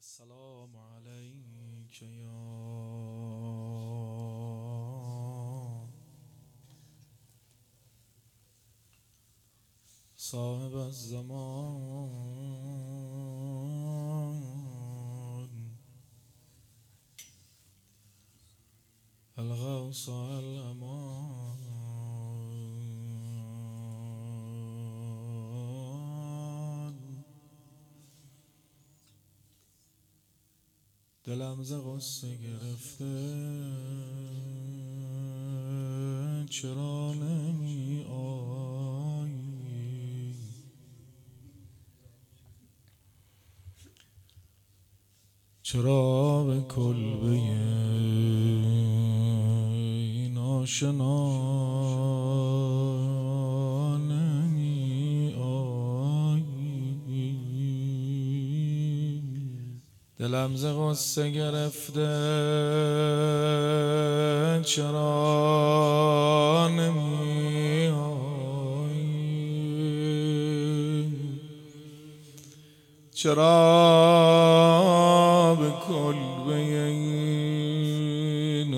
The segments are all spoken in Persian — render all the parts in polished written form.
السلام عليك يا صاحب الزمان الغوث الأمان. دلم ز غصه گرفته چرا نمی آیی؟ چرا به کلبه این آشنا نمی آیی؟ دلم ز غصه گرفته چرا نمی آیی؟ چرا به کلبه این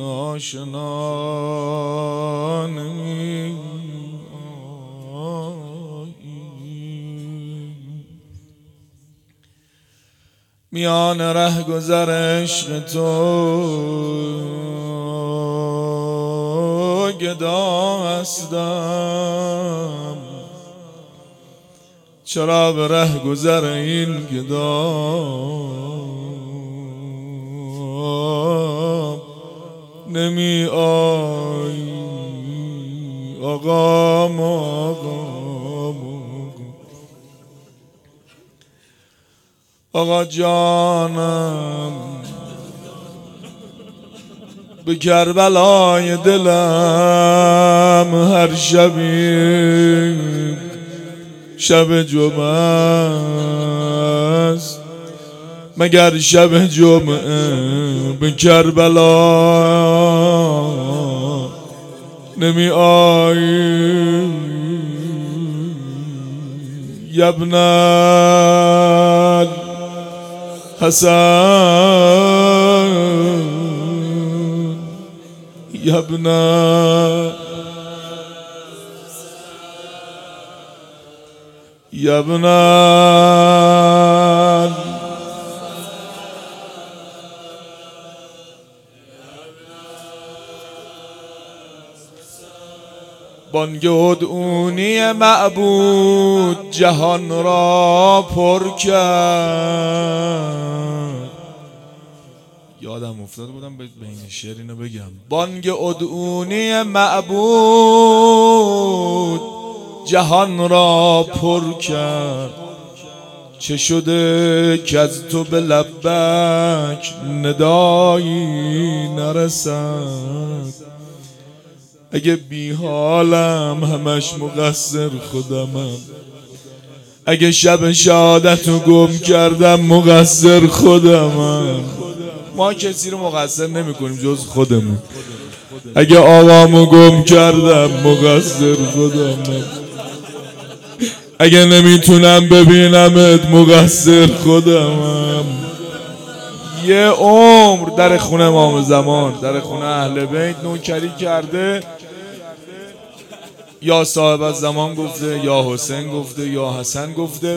آشنا نمی آیی؟ میان ره گذر عشق تو گدا هستم. چرا به ره گذر این گدا نمی آیی؟ آقام آقا جانم، به کربلای دلم هر شبی شب جمعه است. مگر شب جمعه به کربلا نمی آیی؟ ابن حسن ابن بانگ ادعونی معبود جهان را پر کرد. یادم افتاد بودم بین شعر اینو بگم. بانگ ادعونی معبود جهان را پر کرد. چه شده که از تو به لبک ندایی نرسد؟ اگه بی حالم همش مقصر خودمم. اگه شب شهادتو گم کردم مقصر خودمم. ما کسی رو مقصر نمی کنیم جز خودمون. اگه آقامو گم کردم مقصر خودمم. اگه نمیتونم ببینمت مقصر خودمم. یه عمر در خونه امام زمان، در خونه اهل بیت نوکری کرده. یا صاحب الزمان گفته، یا حسین گفته، یا حسن گفته.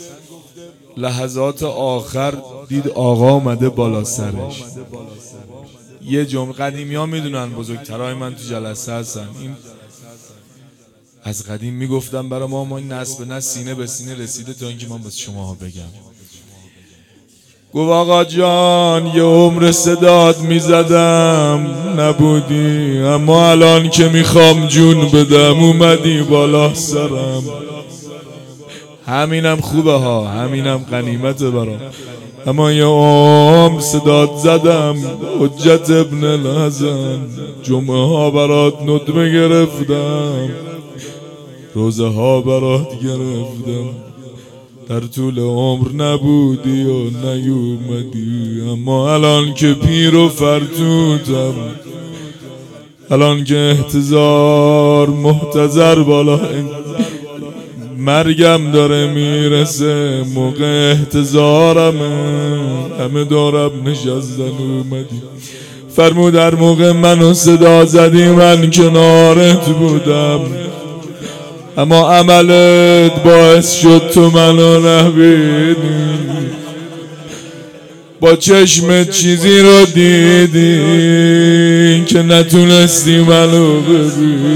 لحظات آخر دید آقا اومده بالا سرش. یه جمله قدیمی ها میدونن، بزرگترهای من تو جلسه هستن، این از قدیم میگفتن برای ما این نسل به نسل سینه به سینه رسیده تا اینکه من بس شما بگم. گفت آقا جان یه عمر صدات میزدم نبودی، اما الان که میخوام جون بدم اومدی بالا سرم. همینم خوبه ها، همینم غنیمته برام. اما یه عمر صدات زدم حجت ابن الحسن. جمعه ها برات ندمه گرفتم، روزه ها برات گرفتم. در طول عمر نبودی و نیومدی، اما الان که پیر و فرتوتم، الان که احتضار محتضر بالا مرگم داره میرسه، موقع احتضارمه، همه دارم نشستن اومدی. فرمود در موقع منو صدا زدی من کنارت بودم، اما عملت باعث شد تو منو نبینی. با چشمت چیزی رو دیدی که نتونستی منو ببینی.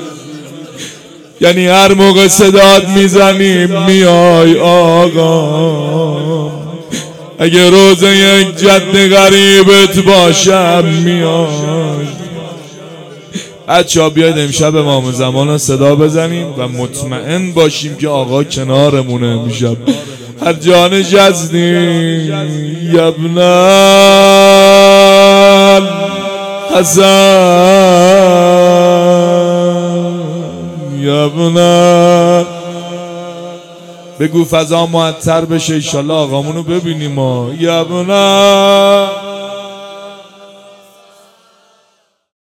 یعنی هر موقع صدات میزنی میای آقا، اگه روز یک جد غریبت باشم میای. بچه‌ها بیاید امشب امام زمان رو صدا بزنیم و مطمئن باشیم که آقا کنارمونه امشب. هر جا نشستی ابن حسن ابن، بگو فضا معطر بشه ایشالله آقامونو ببینیم ما. ابن